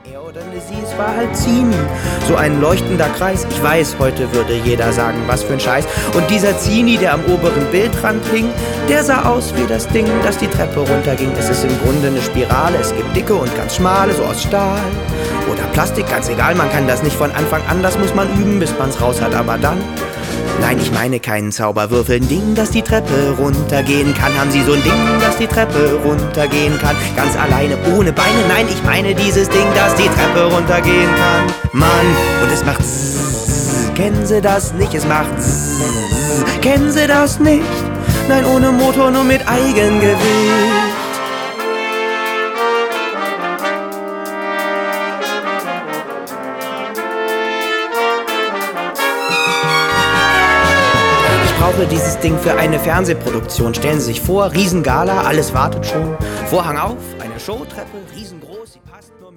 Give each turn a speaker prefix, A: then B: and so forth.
A: Ja, oder ne, es war halt Zini. So ein leuchtender Kreis. Ich weiß, heute würde jeder sagen, was für ein Scheiß. Und dieser Zini, der am oberen Bildrand hing, der sah aus wie das Ding, das die Treppe runterging. Es ist im Grunde eine Spirale. Es gibt dicke und ganz schmale, so aus Stahl. Oder Plastik, ganz egal, man kann das nicht von Anfang an. Das muss man üben, bis man's raus hat, aber dann... Nein, ich meine keinen Zauberwürfel, ein Ding, das die Treppe runtergehen kann. Haben Sie so ein Ding, das die Treppe runtergehen kann? Ganz alleine, ohne Beine? Nein, ich meine dieses Ding, das die Treppe runtergehen kann. Mann, und es macht Zzzz. Kennen Sie das nicht? Es macht Zzzz. Kennen Sie das nicht? Nein, ohne Motor, nur mit Eigengewicht. Ich brauche dieses Ding für eine Fernsehproduktion. Stellen Sie sich vor, Riesengala, alles wartet schon. Vorhang auf, eine Showtreppe, riesengroß, sie passt nur...